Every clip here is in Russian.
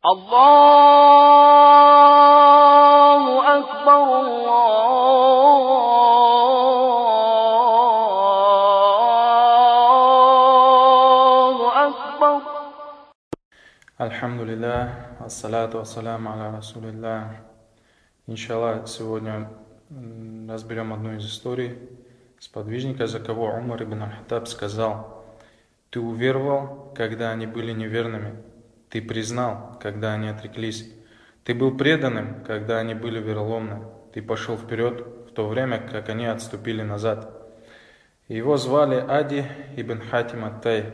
Аллаху Акбар, Аллаху Акбар. Альхамдулиллах, ассалату вассаляму аля расулиллах. Иншаллах, сегодня разберем одну из историй сподвижника, за кого Умар ибн аль-Хаттаб сказал: «Ты уверовал, когда они были неверными, ты признал, когда они отреклись, ты был преданным, когда они были вероломны, ты пошел вперед, в то время, как они отступили назад». Его звали Ади ибн Хатим ат-Тай.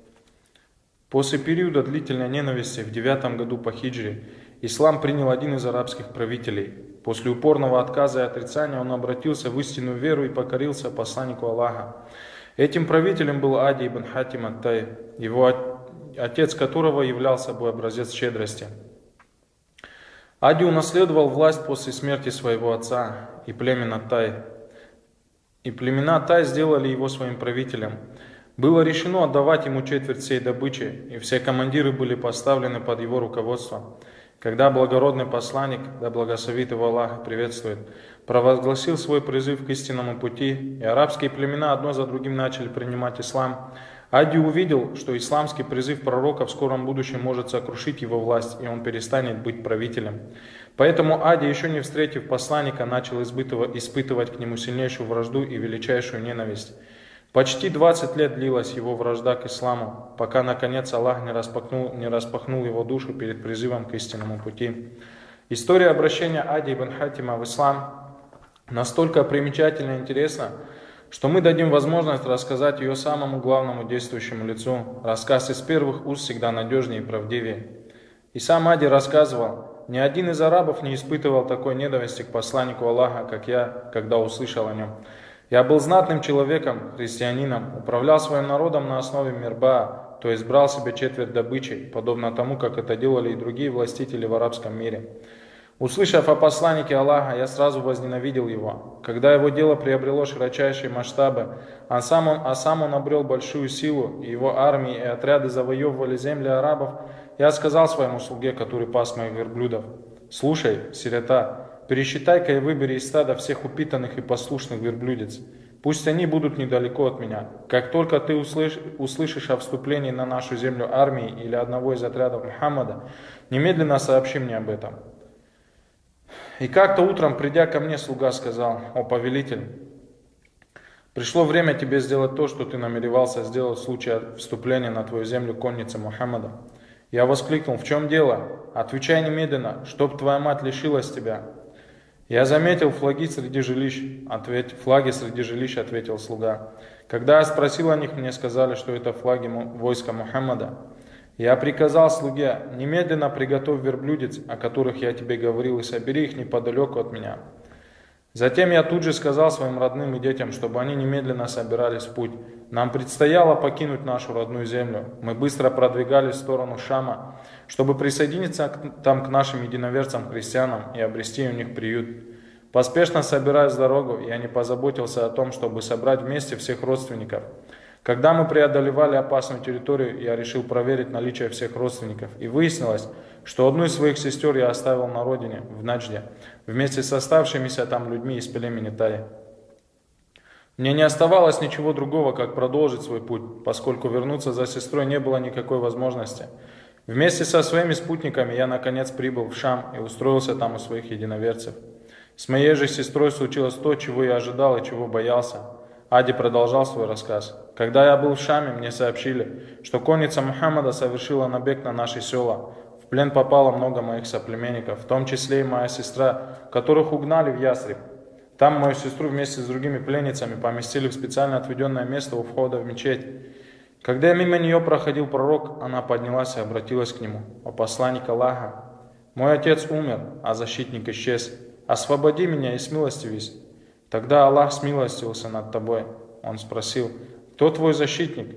После периода длительной ненависти в 9 году по хиджре ислам принял один из арабских правителей. После упорного отказа и отрицания он обратился в истинную веру и покорился посланнику Аллаха. Этим правителем был Ади ибн Хатим ат-Тай, его отец которого являл собой образец щедрости. Ади унаследовал власть после смерти своего отца и племена Тай. И племена Тай сделали его своим правителем. Было решено отдавать ему четверть всей добычи, и все командиры были поставлены под его руководство. Когда благородный посланник, да благословит его Аллах, приветствует, провозгласил свой призыв к истинному пути, и арабские племена одно за другим начали принимать ислам, Ади увидел, что исламский призыв пророка в скором будущем может сокрушить его власть, и он перестанет быть правителем. Поэтому Ади, еще не встретив посланника, начал испытывать к нему сильнейшую вражду и величайшую ненависть. Почти 20 лет длилась его вражда к исламу, пока наконец Аллах не распахнул его душу перед призывом к истинному пути. История обращения Ади ибн Хатима в ислам настолько примечательна и интересна, что мы дадим возможность рассказать ее самому главному действующему лицу. Рассказ из первых уст всегда надежнее и правдивее. И сам Ади рассказывал: «Ни один из арабов не испытывал такой ненависти к посланнику Аллаха, как я, когда услышал о нем. Я был знатным человеком, христианином, управлял своим народом на основе мирба, то есть брал себе четверть добычи, подобно тому, как это делали и другие властители в арабском мире. Услышав о посланнике Аллаха, я сразу возненавидел его. Когда его дело приобрело широчайшие масштабы, а сам он обрел большую силу, и его армии и отряды завоевывали земли арабов, я сказал своему слуге, который пас моих верблюдов: слушай, сирота, пересчитай-ка и выбери из стада всех упитанных и послушных верблюдец. Пусть они будут недалеко от меня. Как только ты услышишь о вступлении на нашу землю армии или одного из отрядов Мухаммада, немедленно сообщи мне об этом». И как-то утром, придя ко мне, слуга сказал: «О повелитель, пришло время тебе сделать то, что ты намеревался сделать в случае вступления на твою землю конницы Мухаммада». Я воскликнул: «В чем дело? Отвечай немедленно, чтоб твоя мать лишилась тебя». «Я заметил флаги среди жилищ», ответил слуга. «Когда я спросил о них, мне сказали, что это флаги войска Мухаммада. Я приказал слуге: немедленно приготовь верблюдец, о которых я тебе говорил, и собери их неподалеку от меня». Затем я тут же сказал своим родным и детям, чтобы они немедленно собирались в путь. Нам предстояло покинуть нашу родную землю. Мы быстро продвигались в сторону Шама, чтобы присоединиться там к нашим единоверцам-христианам и обрести у них приют. Поспешно собираясь в дорогу, я не позаботился о том, чтобы собрать вместе всех родственников. Когда мы преодолевали опасную территорию, я решил проверить наличие всех родственников. И выяснилось, что одну из своих сестер я оставил на родине, в Наджде, вместе с оставшимися там людьми из племени Тай. Мне не оставалось ничего другого, как продолжить свой путь, поскольку вернуться за сестрой не было никакой возможности. Вместе со своими спутниками я наконец прибыл в Шам и устроился там у своих единоверцев. С моей же сестрой случилось то, чего я ожидал и чего боялся. Ади продолжал свой рассказ. «Когда я был в Шаме, мне сообщили, что конница Мухаммада совершила набег на наши села. В плен попало много моих соплеменников, в том числе и моя сестра, которых угнали в Ясриб. Там мою сестру вместе с другими пленницами поместили в специально отведенное место у входа в мечеть. Когда мимо нее проходил пророк, она поднялась и обратилась к нему: «О посланник Аллаха, мой отец умер, а защитник исчез. Освободи меня и смилостивись». Тогда Аллах смилостивился над тобой. Он спросил: «Кто твой защитник?»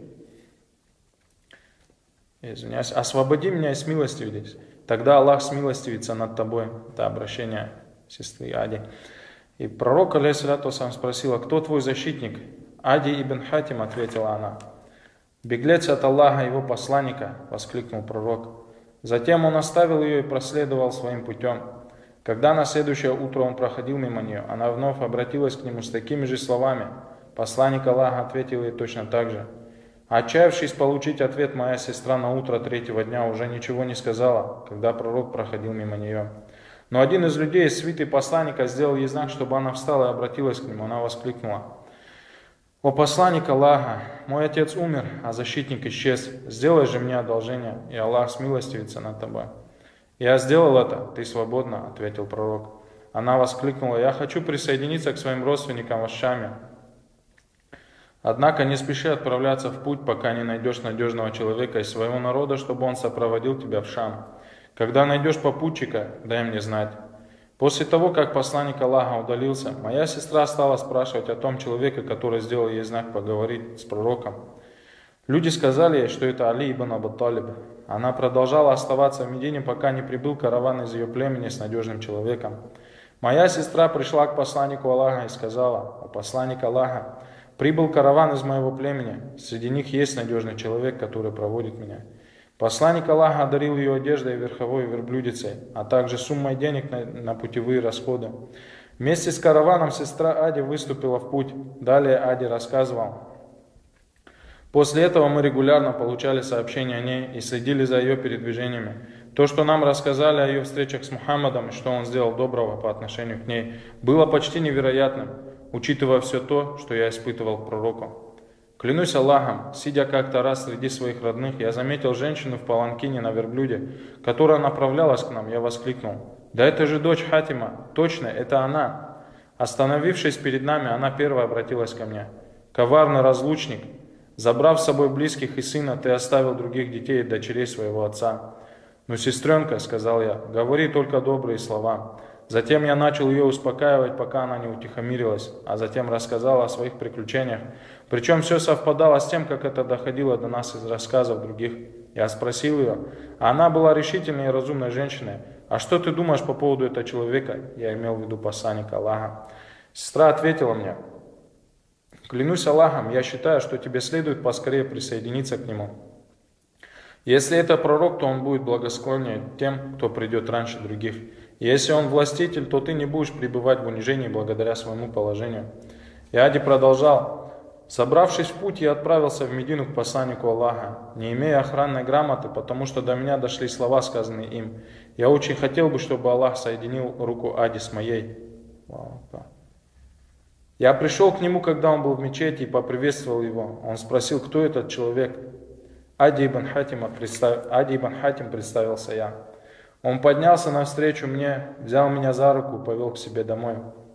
Извиняюсь, «Освободи меня и смилостивись». Тогда Аллах смилостивится над тобой. Это обращение сестры Ади. И пророк, алейхиссалату вассалям, спросил: «А кто твой защитник?» «Ади ибн Хатим», ответила она. «Беглец от Аллаха и его посланника», воскликнул пророк. Затем он оставил ее и проследовал своим путем. Когда на следующее утро он проходил мимо нее, она вновь обратилась к нему с такими же словами. Посланник Аллаха ответил ей точно так же. Отчаявшись получить ответ, моя сестра на утро третьего дня уже ничего не сказала, когда пророк проходил мимо нее. Но один из людей из свиты посланника сделал ей знак, чтобы она встала и обратилась к нему. Она воскликнула: «О посланник Аллаха, мой отец умер, а защитник исчез. Сделай же мне одолжение, и Аллах смилостивится над тобой». «Я сделал это, ты свободна», — ответил пророк. Она воскликнула: «Я хочу присоединиться к своим родственникам в Шаме. Однако не спеши отправляться в путь, пока не найдешь надежного человека из своего народа, чтобы он сопроводил тебя в Шам. Когда найдешь попутчика, дай мне знать». После того, как посланник Аллаха удалился, моя сестра стала спрашивать о том человеке, который сделал ей знак поговорить с пророком. Люди сказали ей, что это Али ибн Абу Талиб. Она продолжала оставаться в Медине, пока не прибыл караван из ее племени с надежным человеком. Моя сестра пришла к посланнику Аллаха и сказала: «О посланник Аллаха, прибыл караван из моего племени, среди них есть надежный человек, который проводит меня». Посланник Аллаха одарил ее одеждой и верховой верблюдицей, а также суммой денег на путевые расходы. Вместе с караваном сестра Ади выступила в путь. Далее Ади рассказывал: «После этого мы регулярно получали сообщения о ней и следили за ее передвижениями. То, что нам рассказали о ее встречах с Мухаммадом и что он сделал доброго по отношению к ней, было почти невероятным, учитывая все то, что я испытывал к пророку. Клянусь Аллахом, сидя как-то раз среди своих родных, я заметил женщину в паланкине на верблюде, которая направлялась к нам. Я воскликнул: «Да это же дочь Хатима, точно, это она». Остановившись перед нами, она первая обратилась ко мне: «Коварный разлучник, забрав с собой близких и сына, ты оставил других детей и дочерей своего отца». «Ну, сестренка, — сказал я, — говори только добрые слова». Затем я начал ее успокаивать, пока она не утихомирилась, а затем рассказал о своих приключениях. Причем все совпадало с тем, как это доходило до нас из рассказов других. Я спросил ее, а она была решительной и разумной женщиной: «А что ты думаешь по поводу этого человека?» Я имел в виду посланника Аллаха. Сестра ответила мне: «Клянусь Аллахом, я считаю, что тебе следует поскорее присоединиться к нему. Если это пророк, то он будет благосклоннее тем, кто придет раньше других. Если он властитель, то ты не будешь пребывать в унижении благодаря своему положению». И Ади продолжал: «Собравшись в путь, я отправился в Медину к посланнику Аллаха, не имея охранной грамоты, потому что до меня дошли слова, сказанные им. Я очень хотел бы, чтобы Аллах соединил руку Ади с моей». Я пришел к нему, когда он был в мечети, и поприветствовал его. Он спросил, кто этот человек. Ади ибн Хатим, представился я. Он поднялся навстречу мне, взял меня за руку и повел к себе домой.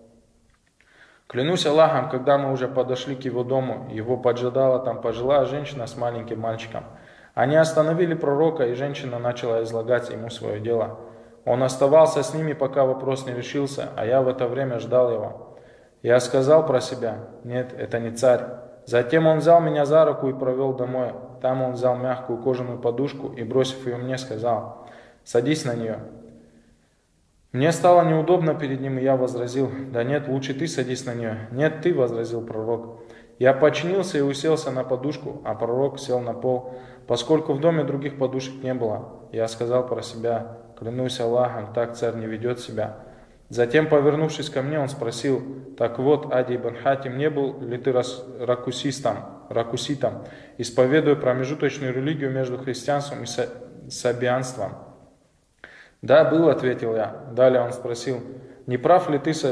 Клянусь Аллахом, когда мы уже подошли к его дому, его поджидала там пожилая женщина с маленьким мальчиком. Они остановили пророка, и женщина начала излагать ему свое дело. Он оставался с ними, пока вопрос не решился, а я в это время ждал его. Я сказал про себя: «Нет, это не царь». Затем он взял меня за руку и провел домой. Там он взял мягкую кожаную подушку и, бросив ее мне, сказал: «Садись на нее». Мне стало неудобно перед ним, и я возразил: «Да нет, лучше ты садись на нее». «Нет, ты», — возразил пророк. Я подчинился и уселся на подушку, а пророк сел на пол, поскольку в доме других подушек не было. Я сказал про себя: «Клянусь Аллахом, так царь не ведет себя». Затем, повернувшись ко мне, он спросил: «Так вот, Ади ибн Хатим, не был ли ты ракуситом, исповедуя промежуточную религию между христианством и сабианством?» «Да, был», — ответил я. Далее он спросил: не правил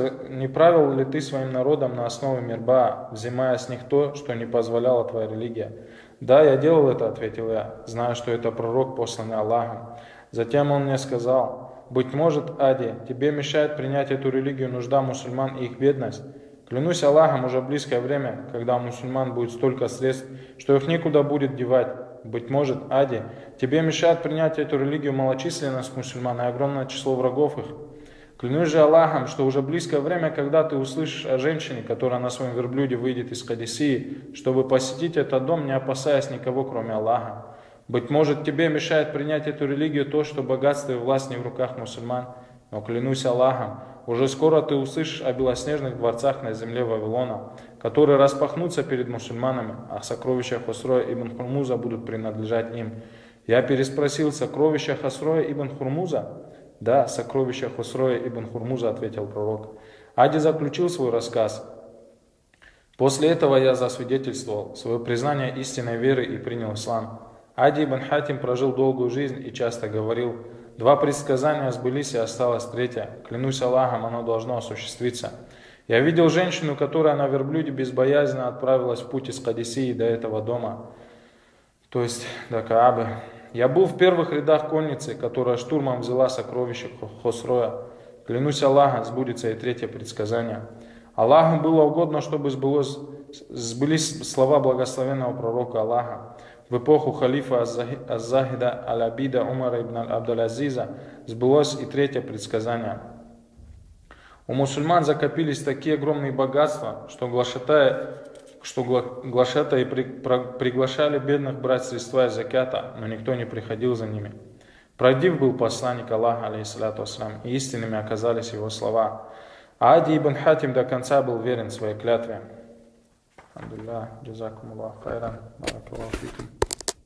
ли ты своим народом на основе мирба, взимая с них то, что не позволяла твоя религия?» «Да, я делал это», — ответил я, зная, что это пророк, посланный Аллахом. Затем он мне сказал: «Быть может, Ади, тебе мешает принять эту религию нужда мусульман и их бедность? Клянусь Аллахом, уже близкое время, когда у мусульман будет столько средств, что их некуда будет девать. Быть может, Ади, тебе мешает принять эту религию малочисленность мусульман и огромное число врагов их. Клянусь же Аллахом, что уже близкое время, когда ты услышишь о женщине, которая на своем верблюде выйдет из Кадисии, чтобы посетить этот дом, не опасаясь никого, кроме Аллаха. Быть может, тебе мешает принять эту религию то, что богатство и власть не в руках мусульман. Но клянусь Аллахом, уже скоро ты услышишь о белоснежных дворцах на земле Вавилона, которые распахнутся перед мусульманами, а сокровища Хусроя ибн Хурмуза будут принадлежать им. Я переспросил: сокровища Хосроя ибн Хурмуза? Да, сокровища Хосроя ибн Хурмуза, ответил пророк. Ади заключил свой рассказ. После этого я засвидетельствовал свое признание истинной веры и принял ислам. Ади ибн Хатим прожил долгую жизнь и часто говорил: 2 предсказания сбылись и осталось 3. Клянусь Аллахом, оно должно осуществиться. Я видел женщину, которая на верблюде безбоязненно отправилась в путь из Кадисии до этого дома, то есть до Каабы. Я был в первых рядах конницы, которая штурмом взяла сокровища Хосроя. Клянусь Аллахом, сбудется и 3 предсказание. Аллаху было угодно, чтобы сбылись слова благословенного пророка Аллаха. В эпоху халифа Аз-Захида Аль-Абида Умара ибн Абдул-Азиза сбылось и 3 предсказание. У мусульман закопились такие огромные богатства, что глашатаи приглашали бедных брать средства из закята, но никто не приходил за ними. Правдив был посланник Аллаха, алейхиссалату вассалям, и истинными оказались его слова. А Ади ибн Хатим до конца был верен своей клятве. Алхамдулиллах, джазакумуллах хайран, баракаллаху фикум.